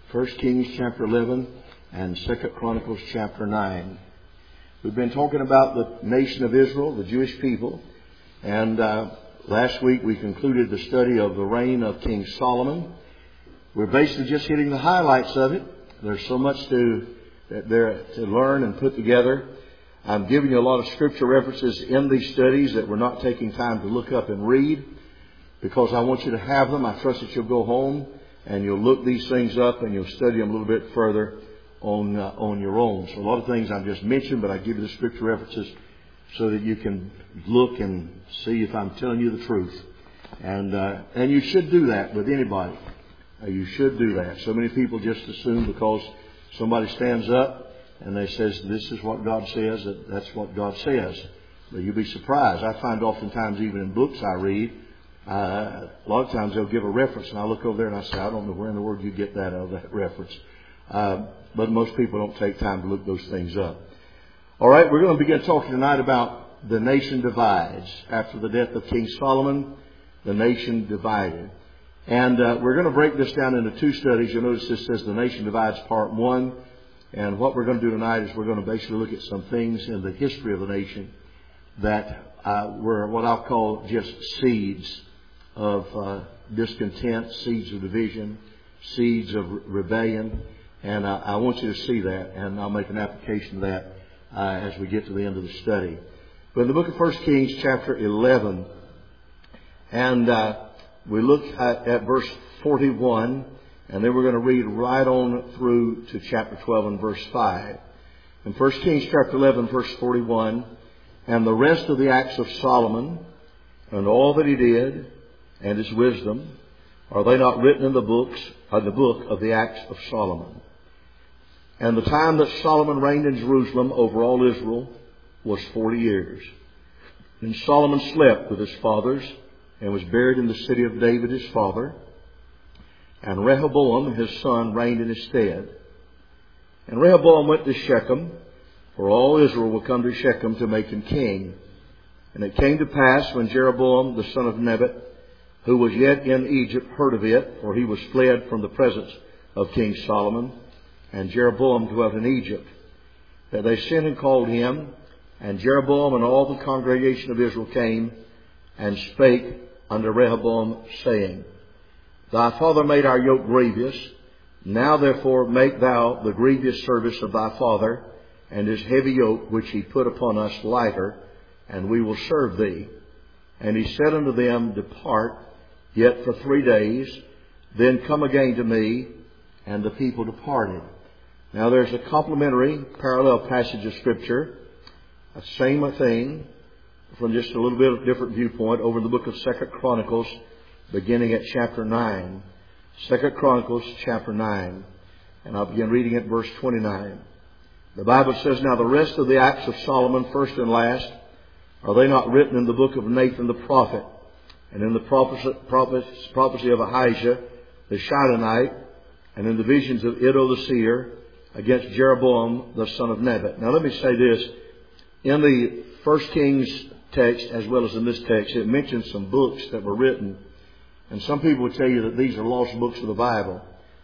1 Kings chapter 11 and 2 Chronicles chapter 9. We've been talking about the nation of Israel, the Jewish people, and last week we concluded the study of the reign of King Solomon. We're basically just hitting the highlights of it. There's so much to learn and put together. I'm giving you a lot of scripture references in these studies that we're not taking time to look up and read, because I want you to have them. I trust that you'll go home and you'll look these things up and you'll study them a little bit further on your own. So a lot of things I've just mentioned, but I give you the scripture references so that you can look and see if I'm telling you the truth. And you should do that with anybody. You should do that. So many people just assume because somebody stands up and they says, this is what God says, that's what God says. But you'll be surprised. I find oftentimes even in books I read, a lot of times they'll give a reference and I look over there and I say, I don't know where in the world you get that out of that reference. But most people don't take time to look those things up. All right, we're going to begin talking tonight about the nation divides. After the death of King Solomon, the nation divided. And we're going to break this down into two studies. You'll notice this says the nation divides part 1. And what we're going to do tonight is we're going to basically look at some things in the history of the nation that were what I'll call just seeds of discontent, seeds of division, seeds of rebellion. And I want you to see that, and I'll make an application of that as we get to the end of the study. But in the book of 1 Kings chapter 11, and we look at verse 41, and then we're going to read right on through to chapter 12 and verse 5. In 1 Kings chapter 11, verse 41, and the rest of the acts of Solomon, and all that he did, and his wisdom, are they not written in the book of the acts of Solomon? And the time that Solomon reigned in Jerusalem over all Israel was 40 years. And Solomon slept with his fathers, and was buried in the city of David his father. And Rehoboam his son reigned in his stead. And Rehoboam went to Shechem, for all Israel will come to Shechem to make him king. And it came to pass when Jeroboam the son of Nebat, who was yet in Egypt, heard of it, for he was fled from the presence of King Solomon, and Jeroboam dwelt in Egypt, that they sent and called him, and Jeroboam and all the congregation of Israel came and spake unto Rehoboam, saying, Thy father made our yoke grievous. Now therefore make thou the grievous service of thy father, and his heavy yoke which he put upon us lighter, and we will serve thee. And he said unto them, Depart yet for 3 days, then come again to me. And the people departed. Now there's a complementary parallel passage of Scripture, the same thing, from just a little bit of different viewpoint, over in the book of 2 Chronicles, beginning at chapter 9. 2 Chronicles chapter 9. And I'll begin reading at verse 29. The Bible says, Now the rest of the acts of Solomon, first and last, are they not written in the book of Nathan the prophet, and in the prophecy of Ahijah the Shilonite, and in the visions of Iddo the seer, against Jeroboam the son of Nebat? Now let me say this. In the 1 Kings text, as well as in this text, it mentions some books that were written. And some people would tell you that these are lost books of the Bible.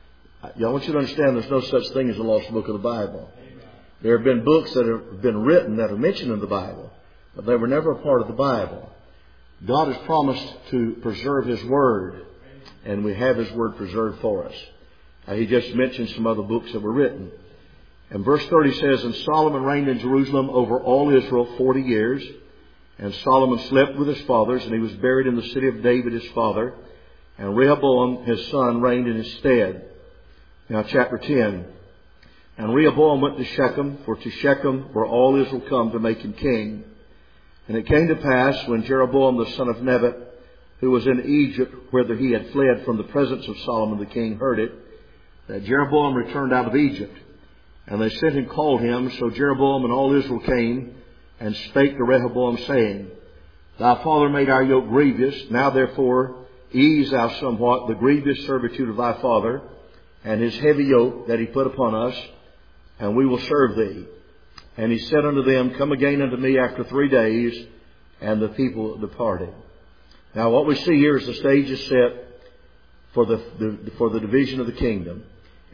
I want you to understand there's no such thing as a lost book of the Bible. There have been books that have been written that are mentioned in the Bible, but they were never a part of the Bible. God has promised to preserve His Word, and we have His Word preserved for us. He just mentioned some other books that were written. And verse 30 says, And Solomon reigned in Jerusalem over all Israel 40 years. And Solomon slept with his fathers, and he was buried in the city of David his father. And Rehoboam his son reigned in his stead. Now chapter 10. And Rehoboam went to Shechem, for to Shechem were all Israel come to make him king. And it came to pass, when Jeroboam the son of Nebat, who was in Egypt, whither he had fled from the presence of Solomon the king, heard it, that Jeroboam returned out of Egypt. And they sent and called him. So Jeroboam and all Israel came and spake to Rehoboam, saying, Thy father made our yoke grievous. Now therefore ease thou somewhat the grievous servitude of thy father, and his heavy yoke that he put upon us, and we will serve thee. And he said unto them, Come again unto me after 3 days. And the people departed. Now what we see here is the stage is set for the division of the kingdom.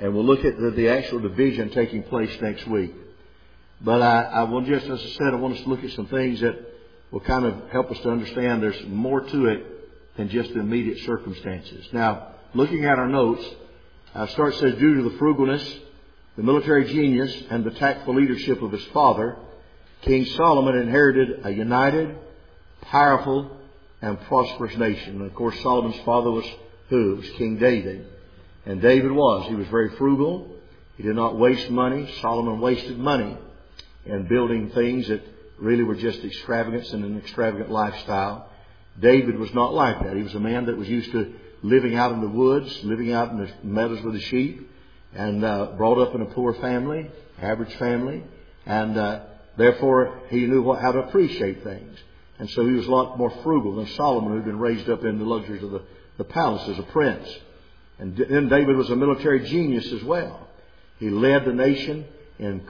And we'll look at the actual division taking place next week. But I will just, as I said, I want us to look at some things that will kind of help us to understand there's more to it than just the immediate circumstances. Now, looking at our notes, start says, due to the frugalness, the military genius, and the tactful leadership of his father, King Solomon inherited a united, powerful, and prosperous nation. And of course, Solomon's father was who? It was King David. And David was. He was very frugal. He did not waste money. Solomon wasted money in building things that really were just extravagance and an extravagant lifestyle. David was not like that. He was a man that was used to living out in the woods, living out in the meadows with the sheep, and brought up in a poor family, average family, and therefore he knew how to appreciate things. And so he was a lot more frugal than Solomon, who had been raised up in the luxuries of the palace as a prince. And then David was a military genius as well. He led the nation in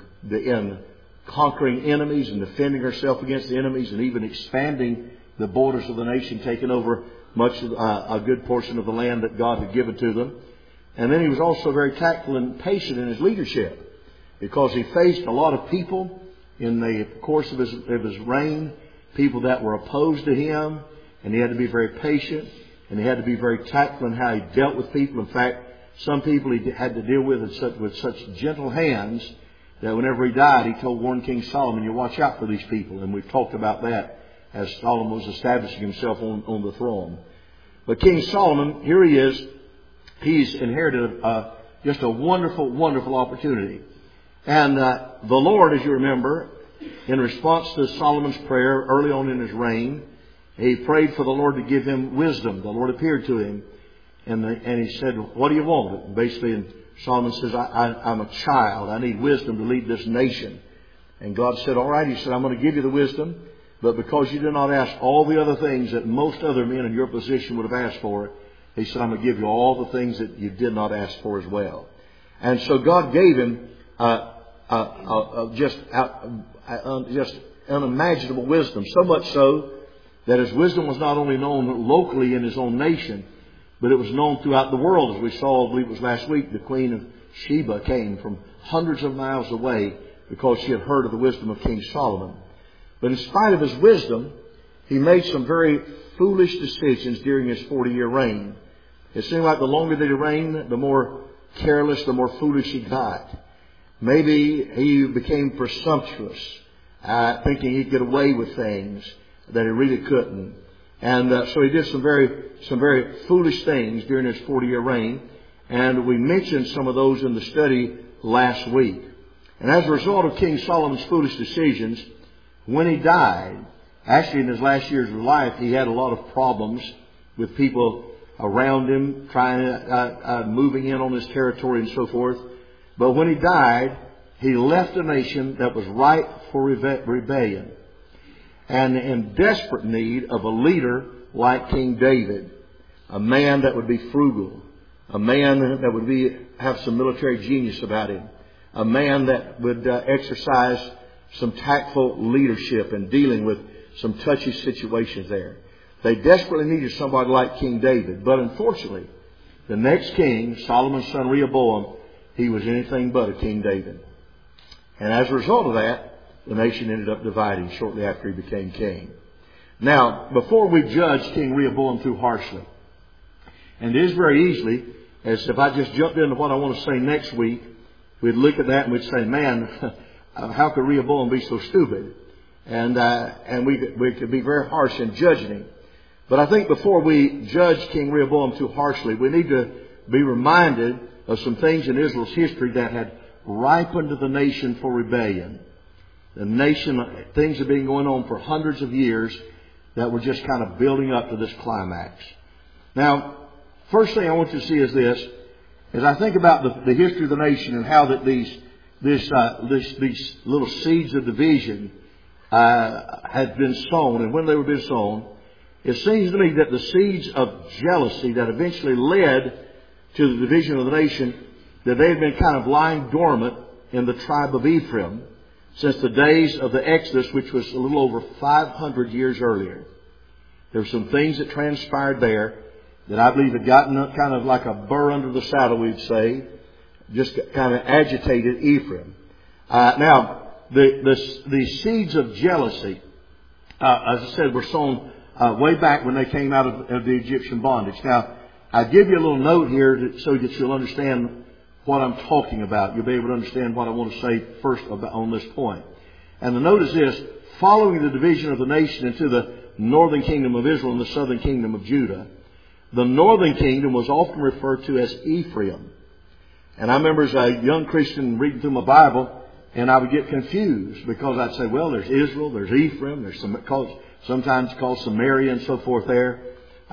conquering enemies and defending herself against the enemies, and even expanding the borders of the nation, taking over much of a good portion of the land that God had given to them. And then he was also very tactful and patient in his leadership, because he faced a lot of people in the course of his reign, people that were opposed to him, and he had to be very patient, and he had to be very tactful in how he dealt with people. In fact, some people he had to deal with such gentle hands that whenever he died, he warned King Solomon, you watch out for these people. And we've talked about that as Solomon was establishing himself on the throne. But King Solomon, here he is. He's inherited just a wonderful, wonderful opportunity. And the Lord, as you remember, in response to Solomon's prayer early on in his reign, he prayed for the Lord to give him wisdom. The Lord appeared to him, and he said, what do you want? And basically, Solomon says, I'm a child. I need wisdom to lead this nation. And God said, all right. He said, I'm going to give you the wisdom, but because you did not ask all the other things that most other men in your position would have asked for, He said, I'm going to give you all the things that you did not ask for as well. And so God gave him just unimaginable wisdom, so much so that his wisdom was not only known locally in his own nation, but it was known throughout the world. As we saw, I believe it was last week, the Queen of Sheba came from hundreds of miles away because she had heard of the wisdom of King Solomon. But in spite of his wisdom, he made some very foolish decisions during his 40-year reign. It seemed like the longer that he reigned, the more careless, the more foolish he got. Maybe he became presumptuous, thinking he'd get away with things that he really couldn't. And so he did some very foolish things during his 40-year reign. And we mentioned some of those in the study last week. And as a result of King Solomon's foolish decisions, when he died, actually in his last years of life, he had a lot of problems with people around him, moving in on his territory and so forth. But when he died, he left a nation that was ripe for rebellion and in desperate need of a leader like King David, a man that would be frugal, a man that would have some military genius about him, a man that would exercise some tactful leadership in dealing with some touchy situations there. They desperately needed somebody like King David. But unfortunately, the next king, Solomon's son Rehoboam, he was anything but a King David. And as a result of that, the nation ended up dividing shortly after he became king. Now, before we judge King Rehoboam too harshly, and it is very easily, as if I just jumped into what I want to say next week, we'd look at that and we'd say, man, how could Rehoboam be so stupid? And we could be very harsh in judging him. But I think before we judge King Rehoboam too harshly, we need to be reminded of some things in Israel's history that had ripened the nation for rebellion. The nation, things have been going on for hundreds of years that were just kind of building up to this climax. Now, first thing I want you to see is this. As I think about the history of the nation and how that these little seeds of division had been sown, and when they were being sown, it seems to me that the seeds of jealousy that eventually led to the division of the nation, that they had been kind of lying dormant in the tribe of Ephraim since the days of the Exodus, which was a little over 500 years earlier. There were some things that transpired there that I believe had gotten kind of like a burr under the saddle, we'd say, just kind of agitated Ephraim. Now, the seeds of jealousy, as I said, were sown way back when they came out of the Egyptian bondage. Now, I give you a little note here so that you'll understand what I'm talking about. You'll be able to understand what I want to say first on this point. And the note is this: following the division of the nation into the northern kingdom of Israel and the southern kingdom of Judah, the northern kingdom was often referred to as Ephraim. And I remember as a young Christian reading through my Bible, and I would get confused because I'd say, well, there's Israel, there's Ephraim, there's sometimes called Samaria and so forth there.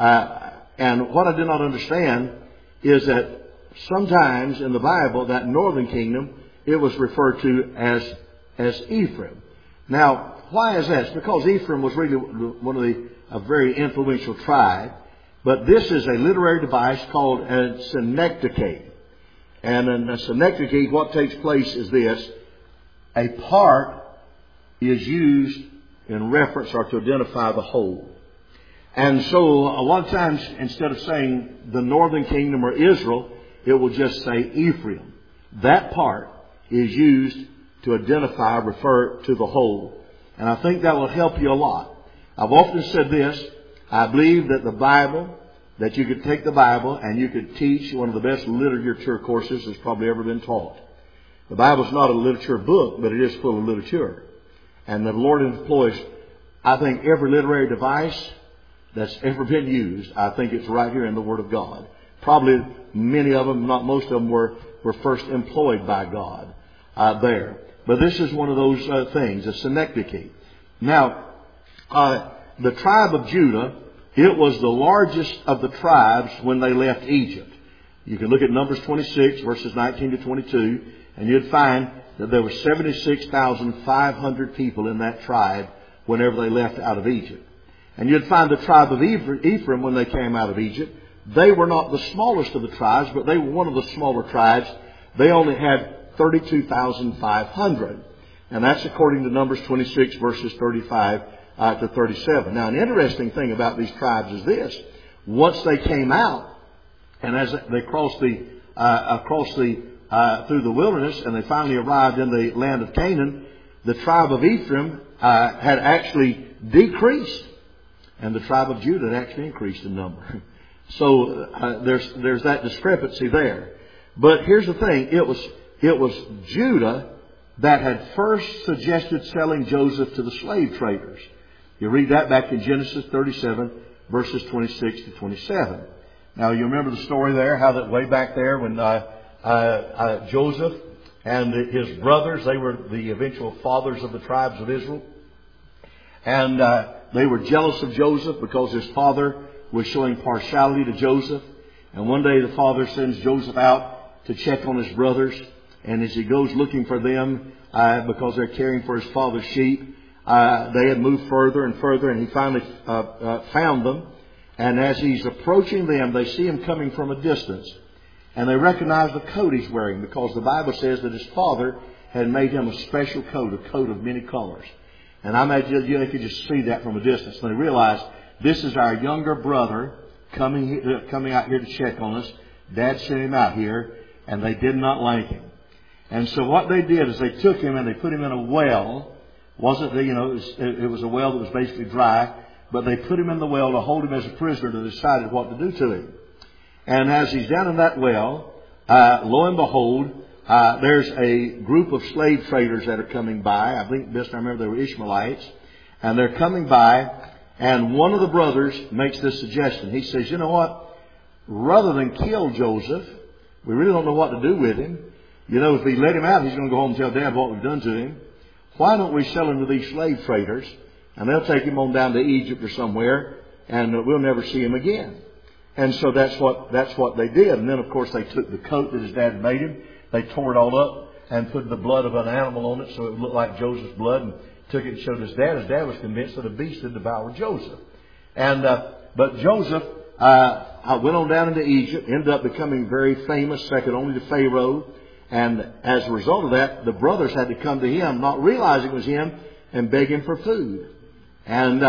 And what I did not understand is that sometimes in the Bible, that northern kingdom, it was referred to as Ephraim. Now, why is that? It's because Ephraim was really one of a very influential tribe. But this is a literary device called a synecdoche. And in a synecdoche, what takes place is this: a part is used in reference or to identify the whole. And so a lot of times, instead of saying the northern kingdom or Israel, it will just say Ephraim. That part is used to identify, refer to the whole. And I think that will help you a lot. I've often said this: I believe that the Bible, that you could take the Bible and you could teach one of the best literature courses that's probably ever been taught. The Bible's not a literature book, but it is full of literature. And the Lord employs, I think, every literary device that's ever been used. I think it's right here in the Word of God. Probably many of them, not most of them, were first employed by God there. But this is one of those things, a synecdoche. Now, the tribe of Judah, it was the largest of the tribes when they left Egypt. You can look at Numbers 26, verses 19 to 22, and you'd find that there were 76,500 people in that tribe whenever they left out of Egypt. And you'd find the tribe of Ephraim, when they came out of Egypt, they were not the smallest of the tribes, but they were one of the smaller tribes. They only had 32,500. And that's according to Numbers 26, verses 35 to 37. Now, an interesting thing about these tribes is this: once they came out, and as they crossed through the wilderness, and they finally arrived in the land of Canaan, the tribe of Ephraim had actually decreased, and the tribe of Judah had actually increased in number. So there's that discrepancy there. But here's the thing: it was Judah that had first suggested selling Joseph to the slave traders. You read that back in Genesis 37, verses 26 to 27. Now, you remember the story there, how that way back there when Joseph and his brothers, they were the eventual fathers of the tribes of Israel. And they were jealous of Joseph because his father was showing partiality to Joseph. And one day the father sends Joseph out to check on his brothers. And as he goes looking for them, because they're caring for his father's sheep, they had moved further and further, and he finally found them. And as he's approaching them, they see him coming from a distance. And they recognize the coat he's wearing, because the Bible says that his father had made him a special coat, a coat of many colors. And I imagine they could just see that from a distance. And they realized, this is our younger brother coming out here to check on us. Dad sent him out here, and they did not like him. And so what they did is they took him and they put him in a well. It was a well that was basically dry, but they put him in the well to hold him as a prisoner to decide what to do to him. And as he's down in that well, lo and behold, there's a group of slave traders that are coming by. I think best I remember they were Ishmaelites. And they're coming by, and one of the brothers makes this suggestion. He says, you know what? Rather than kill Joseph, we really don't know what to do with him. You know, if we let him out, he's going to go home and tell Dad what we've done to him. Why don't we sell him to these slave traders, and they'll take him on down to Egypt or somewhere, and we'll never see him again. And so that's what they did. And then, of course, they took the coat that his dad made him, they tore it all up and put the blood of an animal on it so it looked like Joseph's blood, and took it and showed his dad. His dad was convinced that a beast had devoured Joseph. And but Joseph went on down into Egypt, ended up becoming very famous, second only to Pharaoh. And as a result of that, the brothers had to come to him, not realizing it was him, and beg him for food. And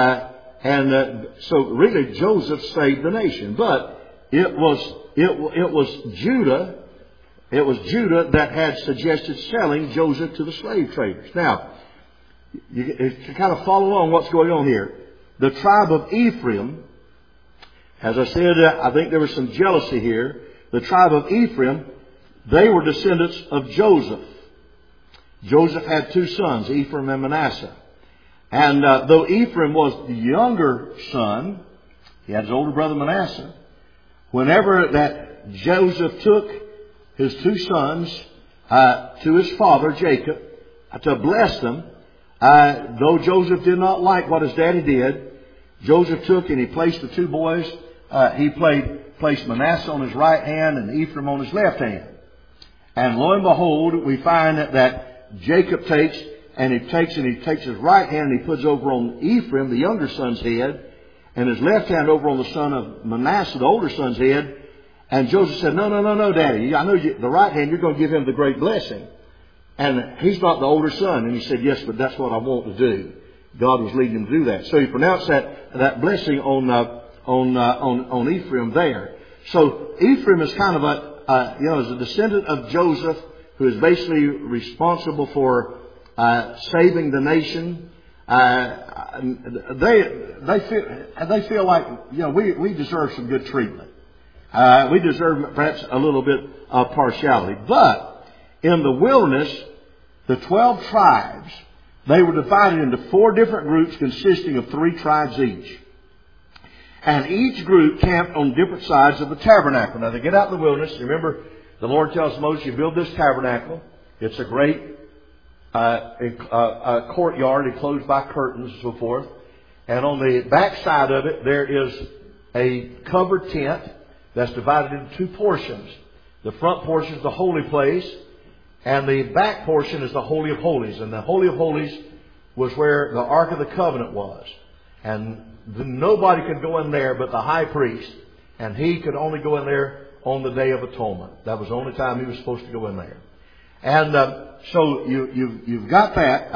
so really Joseph saved the nation. But it was Judah it was Judah that had suggested selling Joseph to the slave traders. Now, you can kind of follow along what's going on here. The tribe of Ephraim, as I said, I think there was some jealousy here. The tribe of Ephraim, they were descendants of Joseph. Joseph had two sons, Ephraim and Manasseh. And though Ephraim was the younger son, he had his older brother Manasseh. Whenever that Joseph took his two sons to his father Jacob to bless them, though Joseph did not like what his daddy did, Joseph took and he placed the two boys. He placed Manasseh on his right hand and Ephraim on his left hand. And lo and behold, we find that Jacob takes his right hand and he puts over on Ephraim, the younger son's head, and his left hand over on the son of Manasseh, the older son's head. And Joseph said, no, Daddy. I know the right hand, you're going to give him the great blessing. And he's not the older son. And he said, yes, but that's what I want to do. God was leading him to do that. So he pronounced that blessing on Ephraim there. So Ephraim is kind of is a descendant of Joseph, who is basically responsible for saving the nation. They feel like, we deserve some good treatment. We deserve perhaps a little bit of partiality. But in the wilderness, the 12 tribes, they were divided into 4 different groups consisting of 3 tribes each. And each group camped on different sides of the tabernacle. Now they get out in the wilderness. Remember, the Lord tells Moses, you build this tabernacle. It's a great courtyard enclosed by curtains and so forth. And on the back side of it, there is a covered tent that's divided into 2 portions. The front portion is the holy place, and the back portion is the Holy of Holies. And the Holy of Holies was where the Ark of the Covenant was. And nobody could go in there but the high priest. And he could only go in there on the Day of Atonement. That was the only time he was supposed to go in there. And so you've got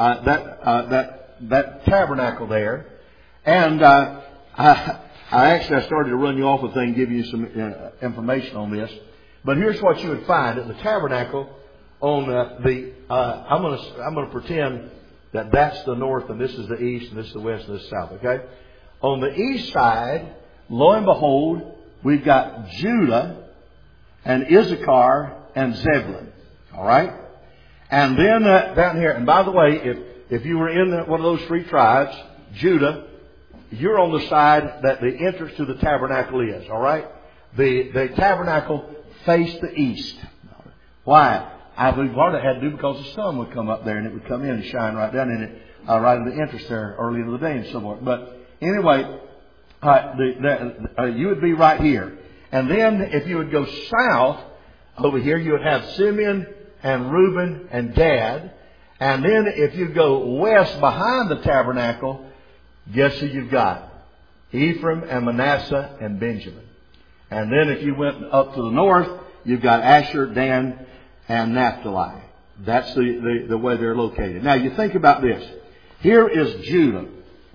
that tabernacle there. And I started to run you off a thing, give you some information on this. But here's what you would find at the tabernacle. On I'm going to pretend that that's the north and this is the east and this is the west and this is the south. Okay. On the east side, lo and behold, we've got Judah and Issachar and Zebulun. All right. And then down here, and by the way, if you were in one of those 3 tribes, Judah, you're on the side that the entrance to the tabernacle is. All right. The tabernacle faced the east. Why? I believe part of it had to do because the sun would come up there and it would come in and shine right down in it, right in the entrance there early in the day and so forth. But anyway, you would be right here. And then if you would go south over here, you would have Simeon and Reuben and Gad. And then if you go west behind the tabernacle, guess who you've got? Ephraim and Manasseh and Benjamin. And then if you went up to the north, you've got Asher, Dan, and Naphtali. That's the way they're located. Now you think about this. Here is Judah,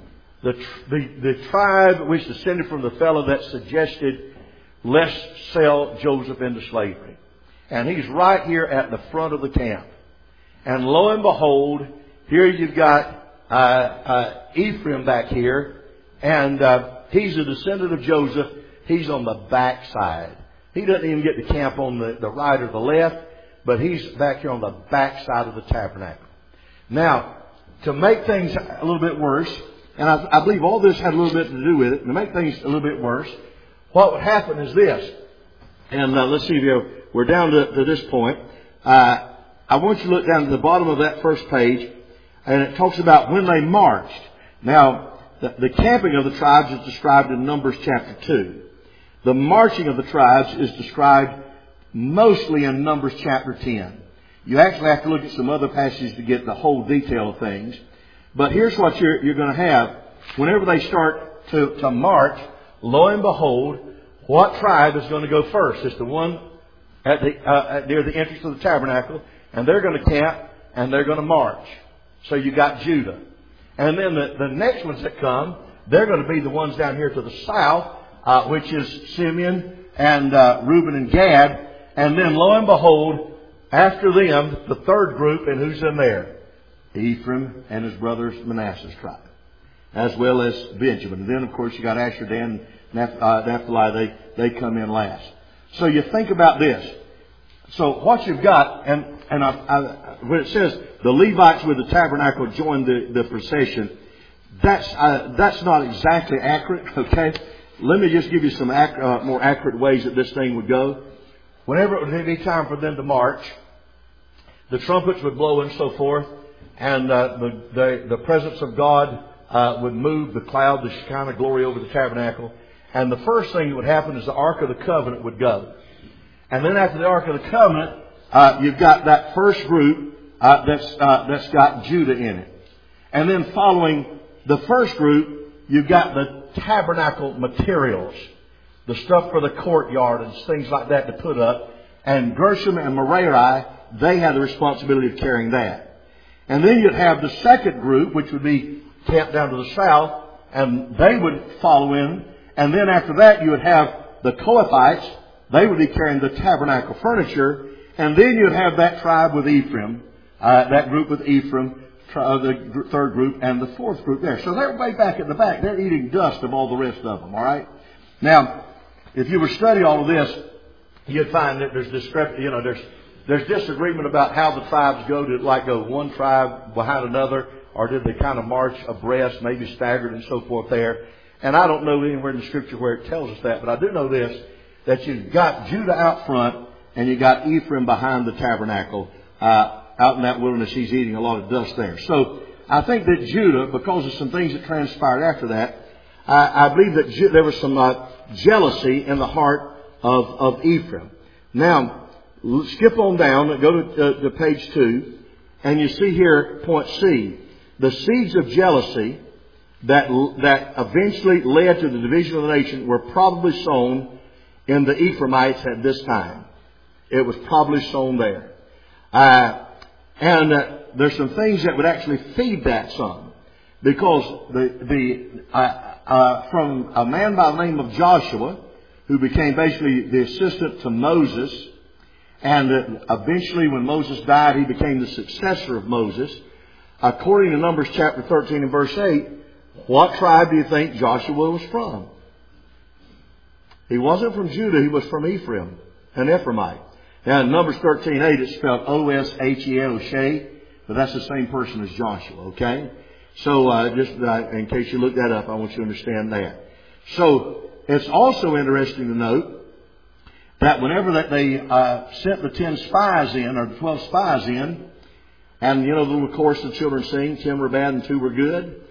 the tribe which descended from the fellow that suggested let's sell Joseph into slavery. And he's right here at the front of the camp. And lo and behold, here you've got Ephraim back here, and he's a descendant of Joseph. He's on the back side. He doesn't even get to camp on the right or the left, but he's back here on the back side of the tabernacle. Now, to make things a little bit worse, and I believe all this had a little bit to do with it, to make things a little bit worse, what would happen is this. And let's see if we're down to this point. I want you to look down to the bottom of that first page, and it talks about when they marched. Now, the camping of the tribes is described in Numbers chapter 2. The marching of the tribes is described mostly in Numbers chapter 10. You actually have to look at some other passages to get the whole detail of things. But here's what you're going to have. Whenever they start to march, lo and behold, what tribe is going to go first? It's the one at near the entrance of the tabernacle, and they're going to camp and they're going to march. So you got Judah. And then the next ones that come, they're going to be the ones down here to the south, which is Simeon and Reuben and Gad. And then lo and behold, after them, the third group, and who's in there? Ephraim and his brothers Manasseh's tribe, as well as Benjamin. And then, of course, you got Asher, Dan, Naphtali. They come in last. So you think about this. So what you've got, and when it says the Levites with the tabernacle joined the procession, that's not exactly accurate. Okay, let me just give you some more accurate ways that this thing would go. Whenever it would be time for them to march, the trumpets would blow and so forth, and the presence of God would move the cloud, the Shekinah glory over the tabernacle. And the first thing that would happen is the Ark of the Covenant would go. And then after the Ark of the Covenant, you've got that first group that's got Judah in it. And then following the first group, you've got the tabernacle materials, the stuff for the courtyard and things like that to put up. And Gershom and Merari, they had the responsibility of carrying that. And then you'd have the second group, which would be camped down to the south, and they would follow in. And then after that, you would have the Kohathites. They would be carrying the tabernacle furniture. And then you'd have that tribe with Ephraim, that group with Ephraim, the third group, and the fourth group there. So they're way back at the back. They're eating dust of all the rest of them, all right? Now, if you were to study all of this, you'd find that there's disagreement about how the tribes go. Did it go one tribe behind another, or did they kind of march abreast, maybe staggered and so forth there? And I don't know anywhere in the Scripture where it tells us that, but I do know this, that you've got Judah out front and you got Ephraim behind the tabernacle. Out in that wilderness, he's eating a lot of dust there. So I think that Judah, because of some things that transpired after that, I believe that there was some jealousy in the heart of Ephraim. Now, skip on down, go to page 2, and you see here, point C, the seeds of jealousy that eventually led to the division of the nation were probably sown in the Ephraimites at this time. It was probably sown there. And there's some things that would actually feed that some. Because from a man by the name of Joshua, who became basically the assistant to Moses, and eventually when Moses died, he became the successor of Moses. According to Numbers chapter 13 and verse 8, what tribe do you think Joshua was from? He wasn't from Judah, he was from Ephraim, an Ephraimite. Now in Numbers 13:8 it's spelled O-S-H-E-L, Oshay, but that's the same person as Joshua, okay? So just in case you look that up, I want you to understand that. So it's also interesting to note that whenever that they sent the 10 spies in, or the 12 spies in, and the little chorus the children sing, 10 were bad and 2 were good.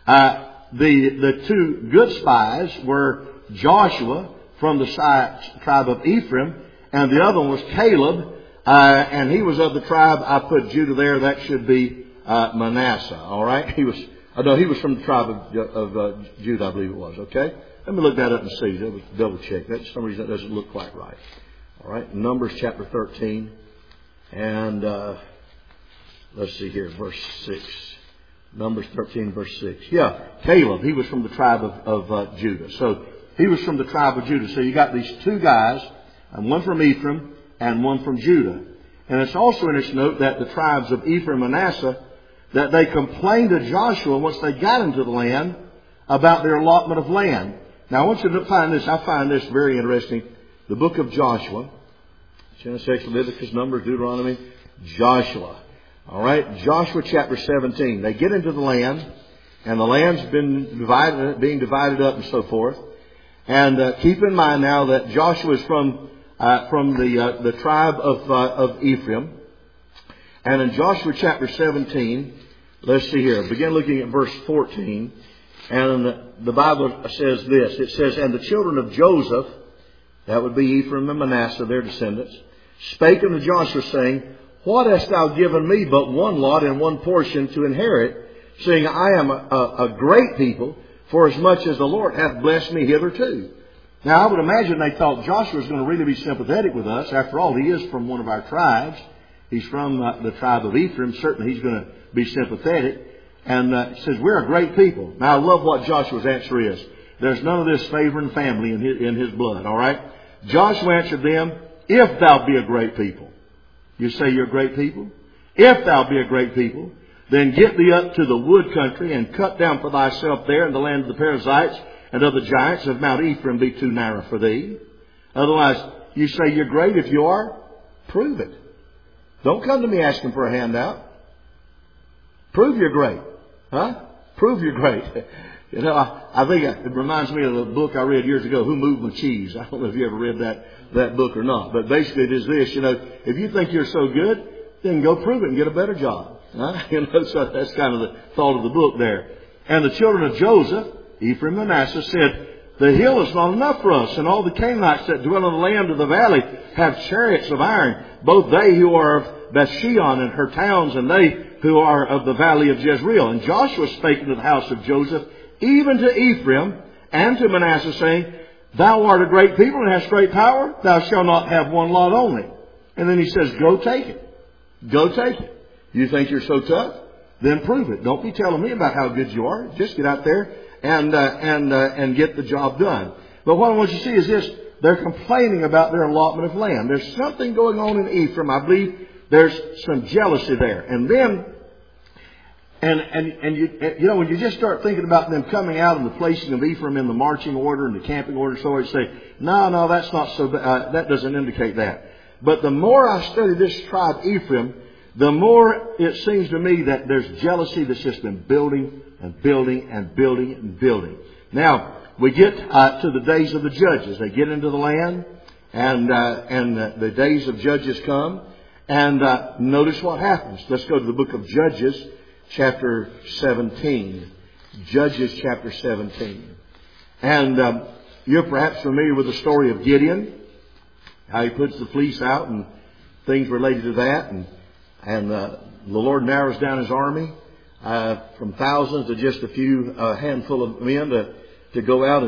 The 2 good spies were Joshua from the tribe of Ephraim, and the other one was Caleb, and he was of the tribe, I put Judah there, that should be Manasseh, all right? He was from the tribe of Judah, I believe it was, okay? Let me look that up and see. That was double check. That, for some reason, that doesn't look quite right. All right, Numbers chapter 13, and let's see here, verse 6. Numbers 13, verse 6. Yeah, Caleb, he was from the tribe of Judah. So he was from the tribe of Judah. So you got these 2 guys, and one from Ephraim and one from Judah. And it's also interesting to note that the tribes of Ephraim and Manasseh, that they complained to Joshua once they got into the land about their allotment of land. Now I want you to find this. I find this very interesting. The book of Joshua. Genesis, Leviticus, Numbers, Deuteronomy, Joshua. All right, Joshua chapter 17. They get into the land, and the land's being divided up and so forth. And keep in mind now that Joshua is from the tribe of Ephraim. And in Joshua chapter 17, let's see here. Begin looking at verse 14. And the Bible says this. It says, and the children of Joseph, that would be Ephraim and Manasseh, their descendants, spake unto Joshua, saying, what hast thou given me but one lot and one portion to inherit, seeing I am a great people, for as much as the Lord hath blessed me hitherto. Now I would imagine they thought Joshua was going to really be sympathetic with us. After all, he is from one of our tribes. He's from the tribe of Ephraim. Certainly he's going to be sympathetic. And it says, we're a great people. Now I love what Joshua's answer is. There's none of this favoring family in his blood, all right? Joshua answered them, if thou be a great people. You say you're a great people? If thou be a great people, then get thee up to the wood country, and cut down for thyself there in the land of the Perizzites and of the giants of Mount Ephraim be too narrow for thee. Otherwise, you say you're great. If you are, prove it. Don't come to me asking for a handout. Prove you're great. Huh? Prove you're great. You know, I think it reminds me of a book I read years ago, Who Moved My Cheese? I don't know if you ever read that book or not. But basically it is this, you know, if you think you're so good, then go prove it and get a better job. Huh? You know, so that's kind of the thought of the book there. And the children of Joseph, Ephraim and Manasseh, said, the hill is not enough for us, and all the Canaanites that dwell in the land of the valley have chariots of iron, both they who are of Bethshean and her towns, and they who are of the valley of Jezreel. And Joshua spake unto the house of Joseph, even to Ephraim and to Manasseh, saying, thou art a great people and hast great power. Thou shalt not have one lot only. And then he says, go take it. Go take it. You think you're so tough? Then prove it. Don't be telling me about how good you are. Just get out there and get the job done. But what I want you to see is this. They're complaining about their allotment of land. There's something going on in Ephraim. I believe there's some jealousy there. And then, you know, when you just start thinking about them coming out and the placing of Ephraim in the marching order and the camping order, so you say, no, that's not so bad. That doesn't indicate that. But the more I study this tribe Ephraim, the more it seems to me that there's jealousy that's just been building and building and building and building. Now, we get to the days of the judges. They get into the land, and the days of judges come. And notice what happens. Let's go to the book of Judges, chapter 17. Judges, chapter 17. And you're perhaps familiar with the story of Gideon, how he puts the fleece out and things related to that. And the Lord narrows down His army from thousands to just a few handful of men to go out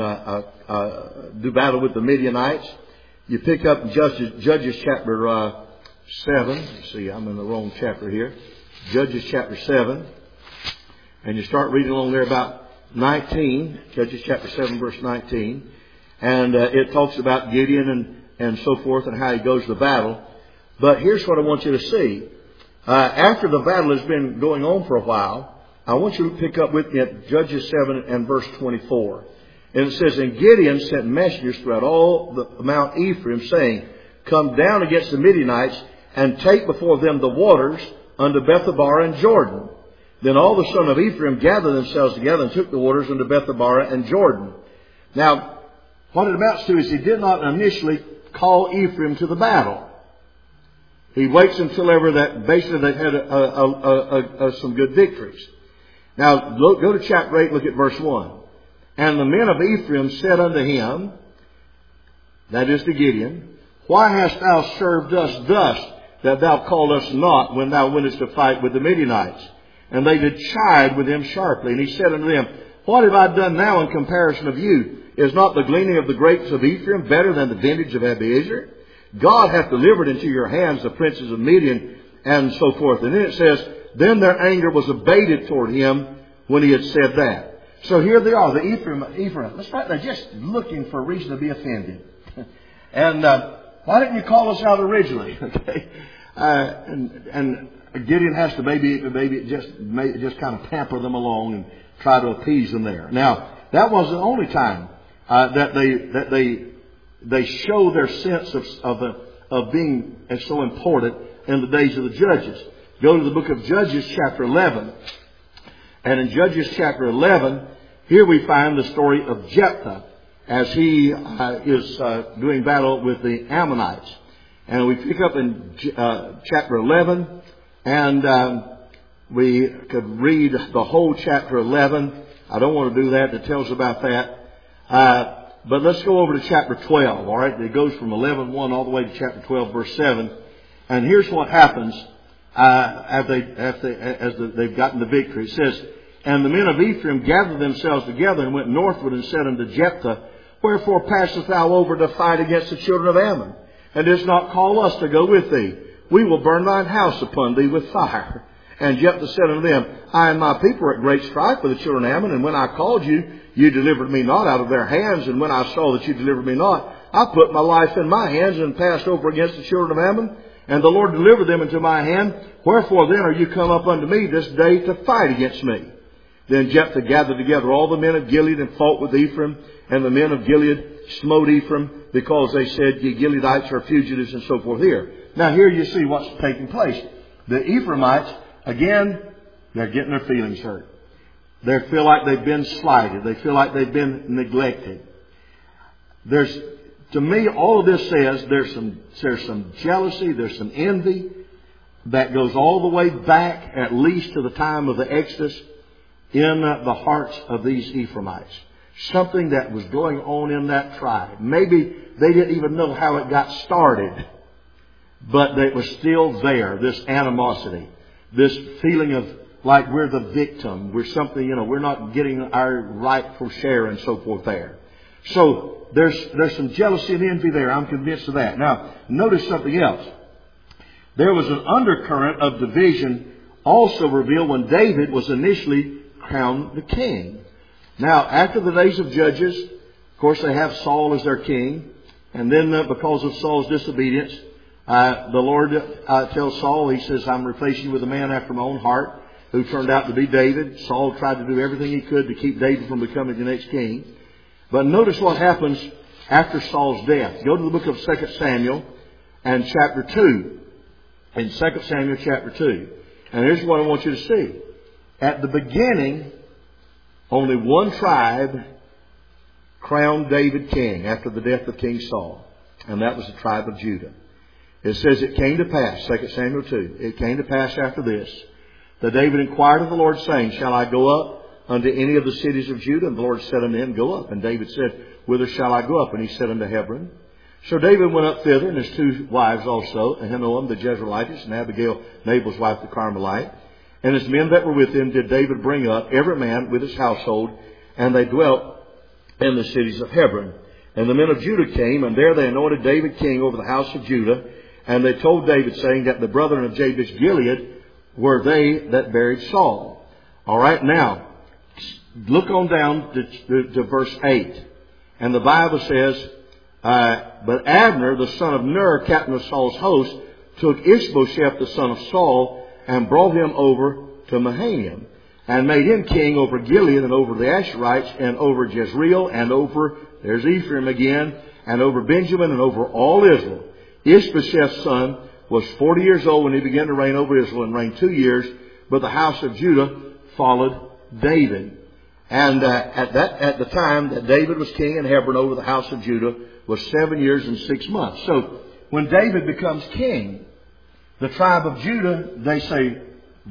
and do battle with the Midianites. You pick up Judges chapter 7. Let's see, I'm in the wrong chapter here. Judges chapter 7. And you start reading along there about 19. Judges chapter 7 verse 19. And it talks about Gideon and so forth and how he goes to battle. But here's what I want you to see. After the battle has been going on for a while, I want you to pick up with me at Judges 7 and verse 24. And it says, and Gideon sent messengers throughout all the Mount Ephraim, saying, come down against the Midianites, and take before them the waters unto Bethabara and Jordan. Then all the sons of Ephraim gathered themselves together and took the waters unto Bethabara and Jordan. Now, what it amounts to is he did not initially call Ephraim to the battle. He waits until ever that basically they've had some good victories. Now, go to chapter 8, look at verse 1. And the men of Ephraim said unto him, that is to Gideon, why hast thou served us thus, that thou called us not when thou wentest to fight with the Midianites? And they did chide with him sharply. And he said unto them, what have I done now in comparison of you? Is not the gleaning of the grapes of Ephraim better than the vintage of Abiezer? God hath delivered into your hands the princes of Midian, and so forth. And then it says, then their anger was abated toward him when he had said that. So here they are, the Ephraim. Let's fight. They're just looking for a reason to be offended. And why didn't you call us out originally? Okay, and Gideon has to maybe just kind of pamper them along and try to appease them there. Now that wasn't the only time that they show their sense of being so important in the days of the judges. Go to the book of Judges chapter 11. And in Judges chapter 11, here we find the story of Jephthah as he is doing battle with the Ammonites. And we pick up in chapter 11, and we could read the whole chapter 11. I don't want to do that. It tells about that. But let's go over to chapter 12, all right? It goes from 11:1 all the way to chapter 12, verse 7. And here's what happens as they've gotten the victory. It says, and the men of Ephraim gathered themselves together and went northward and said unto Jephthah, wherefore passest thou over to fight against the children of Ammon, and didst not call us to go with thee? We will burn thine house upon thee with fire. And Jephthah said unto them, I and my people are at great strife with the children of Ammon, and when I called you, you delivered me not out of their hands, and when I saw that you delivered me not, I put my life in my hands and passed over against the children of Ammon. and the Lord delivered them into my hand. Wherefore then are you come up unto me this day to fight against me? Then Jephthah gathered together all the men of Gilead and fought with Ephraim. And the men of Gilead smote Ephraim, because they said, Ye Gileadites are fugitives, and so forth here. Now here you see what's taking place. The Ephraimites, again, they're getting their feelings hurt. They feel like they've been slighted. They feel like they've been neglected. To me, all of this says there's some jealousy, there's some envy that goes all the way back, at least to the time of the Exodus, in the hearts of these Ephraimites. Something that was going on in that tribe. Maybe they didn't even know how it got started, but it was still there, this animosity, this feeling of like we're the victim, we're something, we're not getting our rightful share and so forth there. So there's some jealousy and envy there. I'm convinced of that. Now, notice something else. There was an undercurrent of division also revealed when David was initially crowned the king. Now, after the days of Judges, of course, they have Saul as their king. And then because of Saul's disobedience, the Lord tells Saul, He says, I'm replacing you with a man after my own heart, who turned out to be David. Saul tried to do everything he could to keep David from becoming the next king. But notice what happens after Saul's death. Go to the book of 2 Samuel and chapter 2. In 2 Samuel chapter 2. And here's what I want you to see. At the beginning, only one tribe crowned David king after the death of King Saul. And that was the tribe of Judah. It says it came to pass, 2 Samuel 2, it came to pass after this, that David inquired of the Lord, saying, Shall I go up unto any of the cities of Judah? And the Lord said unto him, Go up. And David said, Whither shall I go up? And he said unto Hebron. So David went up thither, and his two wives also, Ahinoam the Jezreelitess, and Abigail, Nabal's wife, the Carmelite. And his men that were with him did David bring up, every man with his household, and they dwelt in the cities of Hebron. And the men of Judah came, and there they anointed David king over the house of Judah. And they told David, saying that the brethren of Jabesh Gilead were they that buried Saul. All right, now, look on down to verse 8. And the Bible says, But Abner, the son of Ner, captain of Saul's host, took Ishbosheth, the son of Saul, and brought him over to Mahanaim, and made him king over Gilead, and over the Asherites, and over Jezreel, and over, there's Ephraim again, and over Benjamin, and over all Israel. Ishbosheth's son was 40 years old when he began to reign over Israel, and reigned 2 years, but the house of Judah followed David. And at the time that David was king in Hebron over the house of Judah was 7 years and 6 months. So when David becomes king, the tribe of Judah, they say,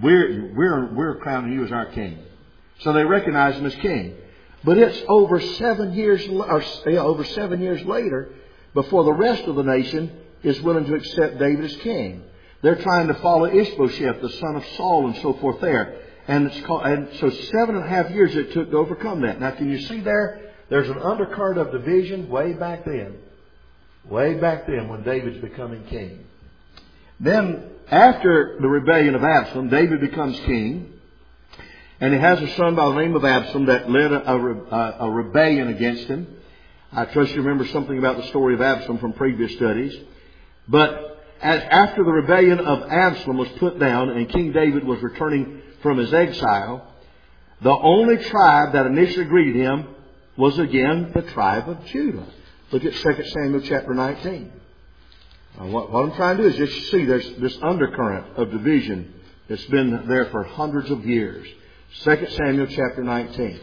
we're crowning you as our king. So they recognize him as king. But it's over 7 years, over 7 years later before the rest of the nation is willing to accept David as king. They're trying to follow Ishbosheth, the son of Saul, and so forth there. And so 7.5 years it took to overcome that. Now, can you see there? There's an undercurrent of division way back then. Way back then when David's becoming king. Then, after the rebellion of Absalom, David becomes king. And he has a son by the name of Absalom that led a rebellion against him. I trust you remember something about the story of Absalom from previous studies. But after the rebellion of Absalom was put down and King David was returning from his exile, the only tribe that initially greeted him was again the tribe of Judah. Look at 2 Samuel chapter 19. What I'm trying to do is just see there's this undercurrent of division that's been there for hundreds of years. 2 Samuel chapter 19.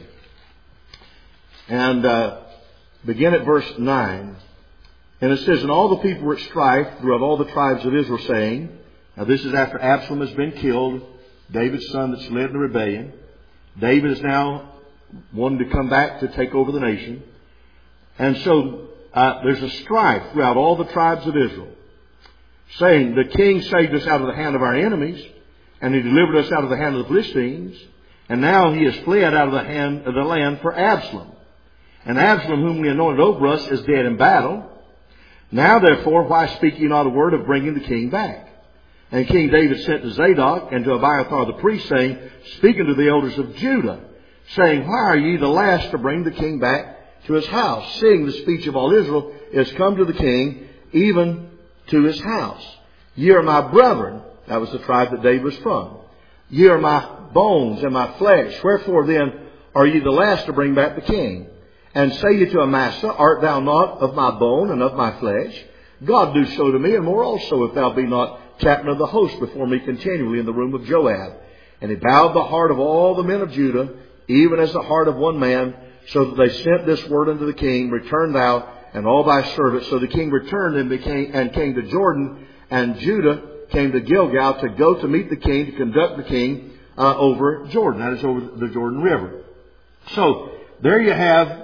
And begin at verse 9. And it says, And all the people were at strife throughout all the tribes of Israel, saying, Now this is after Absalom has been killed, David's son that's led the rebellion. David is now wanting to come back to take over the nation. And so there's a strife throughout all the tribes of Israel, saying, The king saved us out of the hand of our enemies, and he delivered us out of the hand of the Philistines. And now he has fled out of the hand of the land for Absalom. And Absalom, whom we anointed over us, is dead in battle. Now therefore, why speak ye not a word of bringing the king back? And King David sent to Zadok and to Abiathar the priest, saying, Speak unto the elders of Judah, saying, Why are ye the last to bring the king back to his house, seeing the speech of all Israel is come to the king, even to his house? Ye are my brethren. That was the tribe that David was from. Ye are my bones and my flesh. Wherefore then are ye the last to bring back the king? And say ye to Amasa, art thou not of my bone and of my flesh? God do so to me, and more also, if thou be not captain of the host before me continually in the room of Joab. And he bowed the heart of all the men of Judah, even as the heart of one man, so that they sent this word unto the king, return thou and all thy servants. So the king returned and came to Jordan, and Judah came to Gilgal to go to meet the king, to conduct the king over Jordan. That is over the Jordan River. So there you have,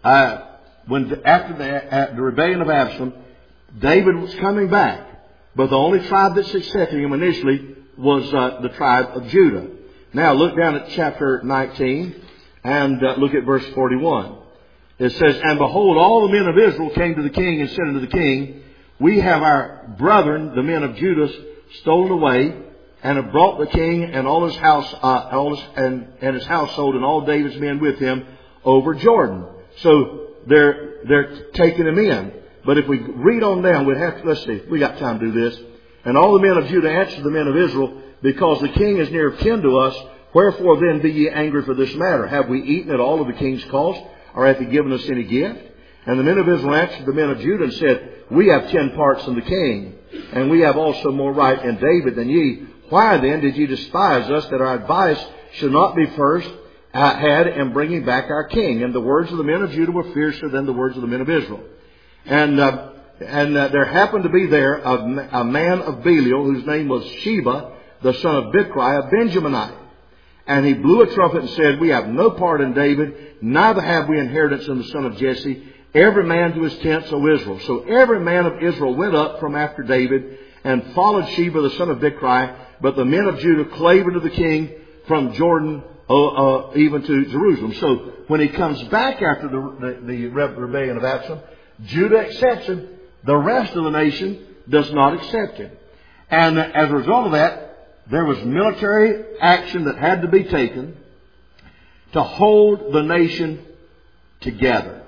after the rebellion of Absalom, David was coming back, but the only tribe that's accepting him initially was the tribe of Judah. Now look down at chapter 19 and look at verse 41. It says, And behold, all the men of Israel came to the king and said unto the king, We have our brethren, the men of Judah, stolen away, and have brought the king and all his house, and his household and all David's men with him over Jordan. So they're taking him in. But if we read on down, let's see, we got time to do this. And all the men of Judah answered the men of Israel, Because the king is near of kin to us, wherefore then be ye angry for this matter? Have we eaten at all of the king's cost, or hath he given us any gift? And the men of Israel answered the men of Judah and said, We have 10 parts in the king, and we have also more right in David than ye. Why then did ye despise us, that our advice should not be first had in bringing back our king? And the words of the men of Judah were fiercer than the words of the men of Israel. And there happened to be there a man of Belial, whose name was Sheba, the son of Bichri, a Benjaminite. And he blew a trumpet and said, We have no part in David, neither have we inheritance in the son of Jesse. Every man to his tents, O Israel. So every man of Israel went up from after David and followed Sheba, the son of Bichri. But the men of Judah clave unto the king from Jordan even to Jerusalem. So when he comes back after the rebellion of Absalom, Judah accepts him. The rest of the nation does not accept him. And as a result of that, there was military action that had to be taken to hold the nation together.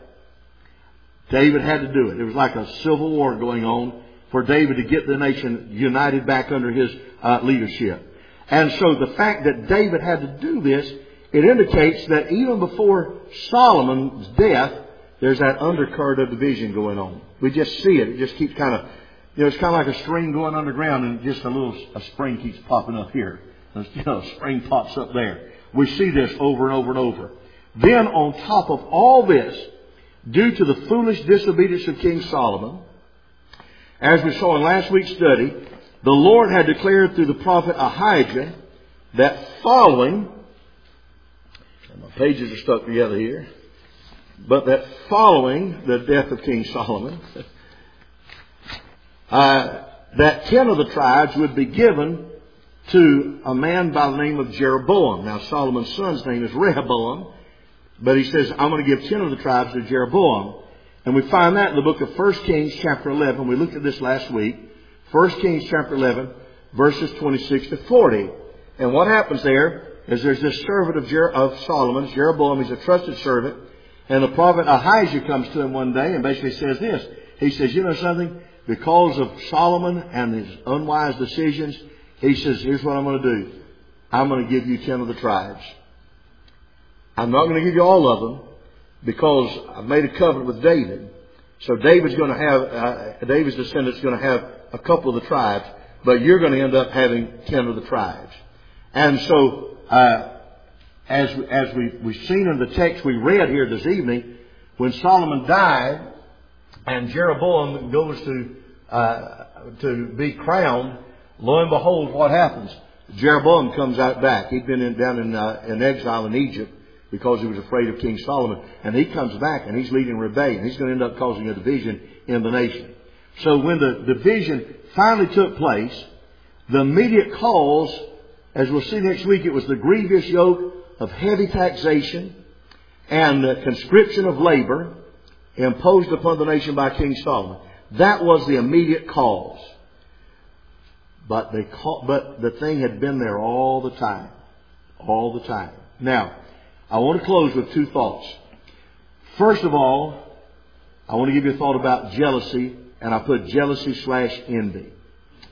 David had to do it. It was like a civil war going on for David to get the nation united back under his leadership. And so the fact that David had to do this, it indicates that even before Solomon's death, there's that undercurrent of division going on. We just see it. It just keeps kind of, it's kind of like a stream going underground, and just a spring keeps popping up here. A spring pops up there. We see this over and over and over. Then on top of all this, due to the foolish disobedience of King Solomon, as we saw in last week's study, the Lord had declared through the prophet Ahijah that following, and my pages are stuck together here, but that following the death of King Solomon, that 10 of the tribes would be given to a man by the name of Jeroboam. Now Solomon's son's name is Rehoboam, but he says, I'm going to give 10 of the tribes to Jeroboam. And we find that in the book of 1 Kings chapter 11. We looked at this last week. 1 Kings chapter 11, verses 26 to 40. And what happens there is there's this servant of Solomon's, Jeroboam. He's a trusted servant. And the prophet Ahijah comes to him one day and basically says this. He says, you know something? Because of Solomon and his unwise decisions, he says, here's what I'm going to do. I'm going to give you 10 of the tribes. I'm not going to give you all of them because I've made a covenant with David. So David's descendants going to have a couple of the tribes, but you're going to end up having 10 of the tribes. And so, as we've seen in the text we read here this evening, when Solomon died and Jeroboam goes to be crowned, lo and behold, what happens? Jeroboam comes out back. He'd been down in exile in Egypt because he was afraid of King Solomon. And he comes back and he's leading rebellion. He's going to end up causing a division in the nation. So when the division finally took place, the immediate cause, as we'll see next week, it was the grievous yoke of heavy taxation and the conscription of labor imposed upon the nation by King Solomon. That was the immediate cause. But the thing had been there all the time. All the time. Now, I want to close with 2 thoughts. First of all, I want to give you a thought about jealousy, and I put jealousy /envy.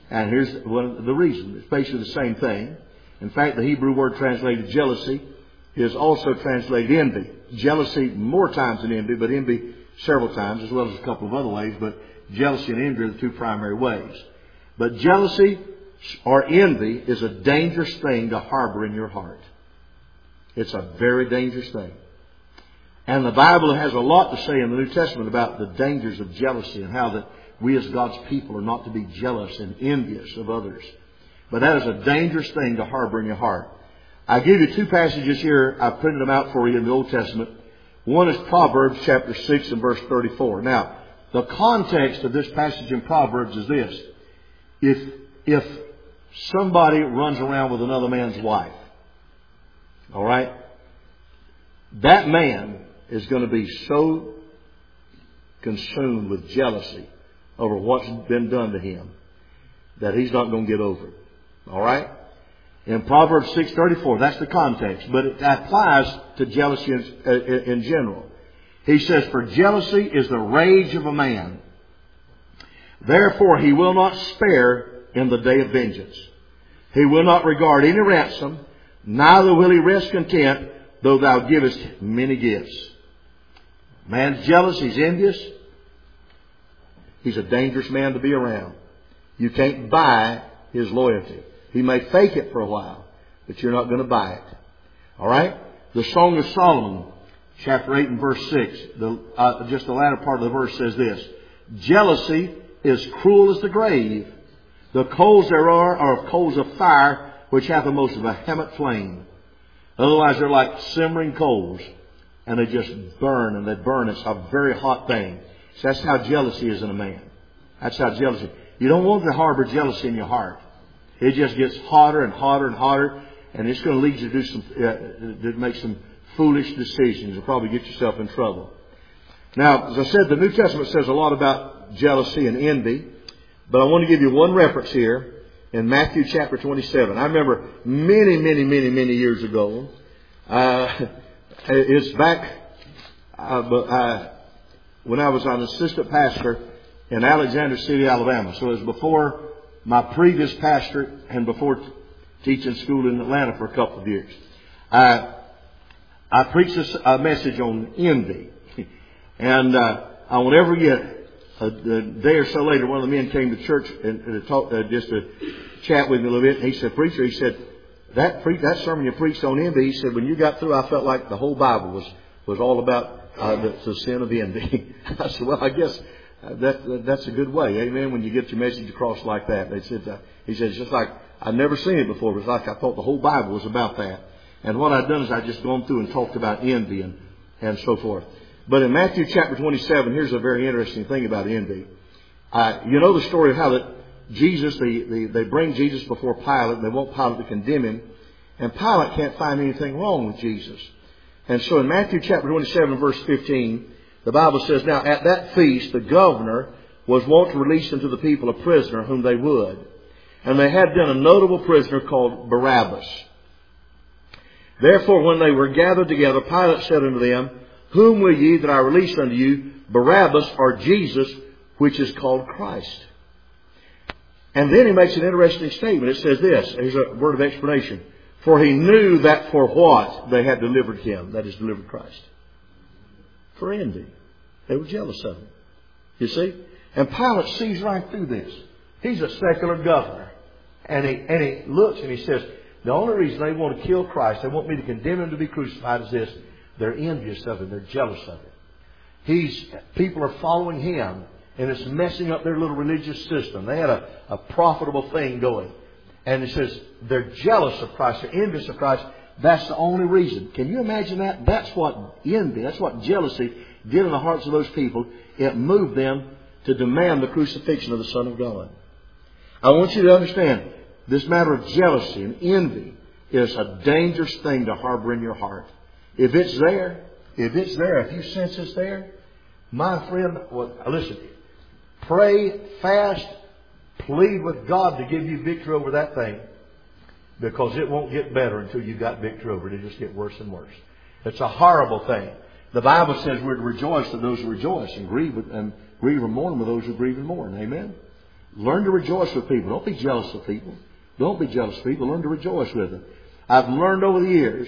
And here's one of the reasons. It's basically the same thing. In fact, the Hebrew word translated jealousy is also translated envy. Jealousy more times than envy, but envy several times, as well as a couple of other ways. But jealousy and envy are the two primary ways. But jealousy or envy is a dangerous thing to harbor in your heart. It's a very dangerous thing. And the Bible has a lot to say in the New Testament about the dangers of jealousy and how that we as God's people are not to be jealous and envious of others. But that is a dangerous thing to harbor in your heart. I give you two passages here. I've printed them out for you in the Old Testament. One is Proverbs chapter 6 and verse 34. Now, the context of this passage in Proverbs is this. If somebody runs around with another man's wife, all right, that man is going to be so consumed with jealousy over what's been done to him that he's not going to get over it. All right? In Proverbs 6:34, that's the context, but it applies to jealousy in general. He says, "For jealousy is the rage of a man. Therefore he will not spare in the day of vengeance. He will not regard any ransom, neither will he rest content, though thou givest many gifts." Man's jealous, he's envious. He's a dangerous man to be around. You can't buy his loyalty. He may fake it for a while, but you're not going to buy it. All right? The Song of Solomon, chapter 8 and verse 6, just the latter part of the verse says this: "Jealousy is cruel as the grave. The coals there are of coals of fire, which hath the most vehement flame." Otherwise, they're like simmering coals, and they just burn, and they burn. It's a very hot thing. So that's how jealousy is in a man. That's how jealousy. You don't want to harbor jealousy in your heart. It just gets hotter and hotter and hotter, and it's going to lead you to do to make some foolish decisions and probably get yourself in trouble. Now, as I said, the New Testament says a lot about jealousy and envy, but I want to give you one reference here in Matthew chapter 27. I remember many years ago. It's back when I was an assistant pastor in Alexander City, Alabama. So it was before my previous pastorate and before teaching school in Atlanta for a couple of years. I preached a message on envy. And I won't ever forget, a day or so later, one of the men came to church and talk, just to chat with me a little bit. And he said, "Preacher," he said, that sermon you preached on envy," he said, "when you got through, I felt like the whole Bible was all about the sin of envy." I said, "Well, I guess that's a good way, amen, when you get your message across like that." He said, "It's just like I'd never seen it before. It was like I thought the whole Bible was about that." And what I'd done is I'd just gone through and talked about envy and so forth. But in Matthew chapter 27, here's a very interesting thing about envy. You know the story of how that Jesus, they bring Jesus before Pilate, and they want Pilate to condemn him. And Pilate can't find anything wrong with Jesus. And so in Matthew chapter 27, verse 15, the Bible says, "Now at that feast, the governor was wont to release unto the people a prisoner whom they would. And they had then a notable prisoner called Barabbas. Therefore, when they were gathered together, Pilate said unto them, Whom will ye that I release unto you, Barabbas or Jesus, which is called Christ?" And then he makes an interesting statement. It says this. Here's a word of explanation. "For he knew that for what they had delivered him," that is, delivered Christ. For envy. They were jealous of him. You see? And Pilate sees right through this. He's a secular governor. And he looks and he says, the only reason they want to kill Christ, they want me to condemn him to be crucified, is this. They're envious of him. They're jealous of him. People are following him, and it's messing up their little religious system. They had a profitable thing going. And it says they're jealous of Christ. They're envious of Christ. That's the only reason. Can you imagine that? That's what envy, that's what jealousy did in the hearts of those people. It moved them to demand the crucifixion of the Son of God. I want you to understand, this matter of jealousy and envy is a dangerous thing to harbor in your heart. If it's there, if you sense it's there, my friend, listen, pray, fast, plead with God to give you victory over that thing, because it won't get better until you got victory over it. It'll just get worse and worse. It's a horrible thing. The Bible says we're to rejoice with those who rejoice and grieve and mourn with those who grieve and mourn. Amen? Learn to rejoice with people. Don't be jealous of people. Don't be jealous of people. Learn to rejoice with them. I've learned over the years,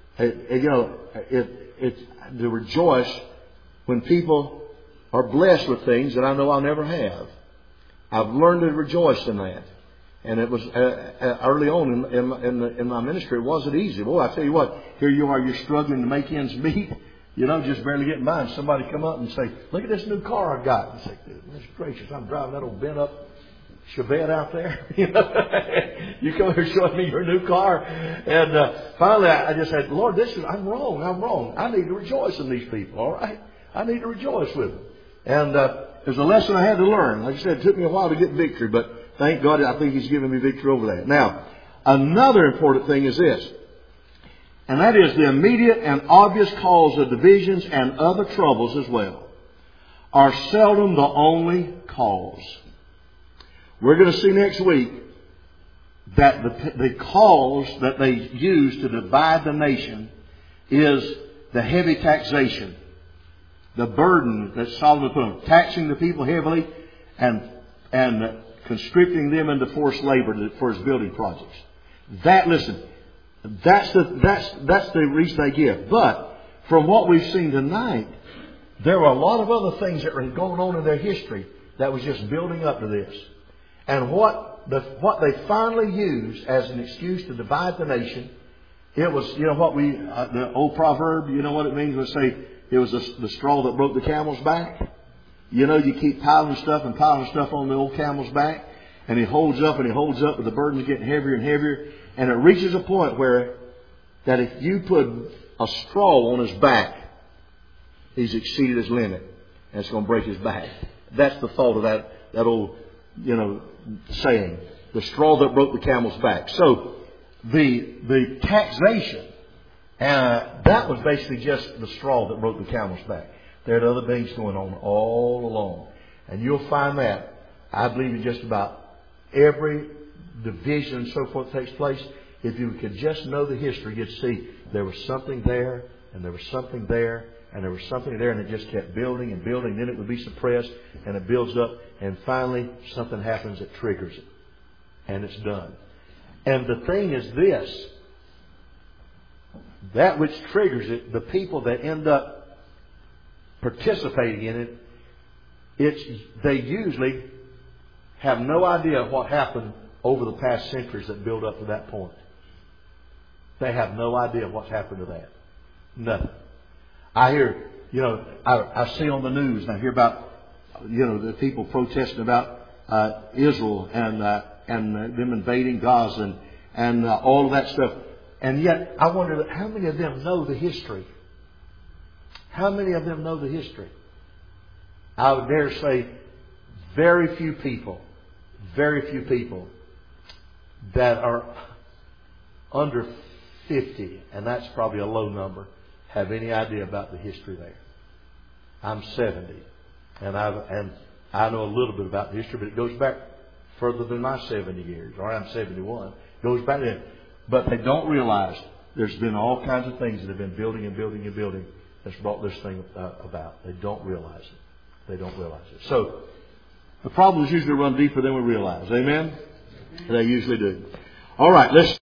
to rejoice when people are blessed with things that I know I'll never have. I've learned to rejoice in that. And it was early on in my ministry, it wasn't easy. Boy, I tell you what, here you are, you're struggling to make ends meet. Just barely getting by. And somebody come up and say, look at this new car I've got. And say, goodness gracious, I'm driving that old bent up Chevette out there. You come here showing me your new car. And finally I just said, Lord, I'm wrong. I need to rejoice in these people, all right? I need to rejoice with them. And there's a lesson I had to learn. Like I said, it took me a while to get victory, but thank God I think He's given me victory over that. Now, another important thing is this. And that is the immediate and obvious cause of divisions and other troubles as well are seldom the only cause. We're going to see next week that the cause that they use to divide the nation is the heavy taxation. The burden that Solomon put on, taxing the people heavily and constricting them into forced labor for his building projects. That's the reason they give. But from what we've seen tonight, there were a lot of other things that were going on in their history that was just building up to this. And what they finally used as an excuse to divide the nation, it was, the old proverb, you know what it means? We say it was the straw that broke the camel's back. You keep piling stuff on the old camel's back, and he holds up, but the burden's getting heavier and heavier. And it reaches a point where that if you put a straw on his back, he's exceeded his limit, and it's going to break his back. That's the thought of that old, saying, the straw that broke the camel's back. So the taxation, that was basically just the straw that broke the camel's back. There are other things going on all along, and you'll find that, I believe, in just about every division and so forth takes place. If you could just know the history, you'd see there was something there, and there was something there, and there was something there, and it just kept building and building. Then it would be suppressed, and it builds up, and finally something happens that triggers it, and it's done. And the thing is this, that which triggers it, the people that end up participating in it, they usually have no idea what happened over the past centuries that build up to that point. They have no idea what's happened to that. Nothing. I hear, I see on the news, and I hear about, the people protesting about Israel and them invading Gaza and all of that stuff. And yet, I wonder how many of them know the history. How many of them know the history? I would dare say very few people that are under 50, and that's probably a low number, have any idea about the history there. I'm 70, and I know a little bit about the history, but it goes back further than my 70 years, or I'm 71. It goes back then. But they don't realize there's been all kinds of things that have been building and building and building that's brought this thing about. They don't realize it. They don't realize it. So, the problems usually run deeper than we realize. Amen? They usually do. All right, let's